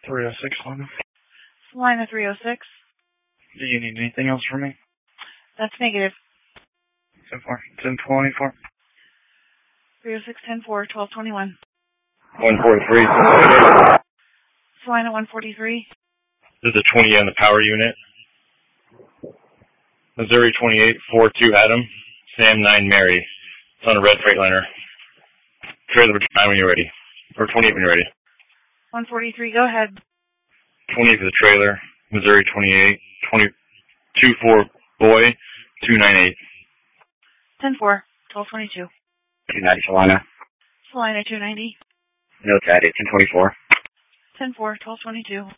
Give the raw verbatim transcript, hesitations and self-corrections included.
three oh six, Lana. Salina three oh six. Do you need anything else from me? That's negative. So far, ten twenty-four. three oh six, ten four, twelve twenty-one. one forty-three. Salina one forty-three. There's a twenty on the power unit. Missouri twenty-eight, four two Adam. Sam nine Mary. It's on a red Freightliner. Trailer time when you're ready. Or twenty-eight when you're ready. one forty-three, go ahead. twenty-eight for the trailer. Missouri twenty-eight, twenty-two four boy, two nine eight. ten four, twelve twenty-two. two ninety Salina. Salina two ninety. Notes added, ten twenty-four. ten four, twelve twenty-two.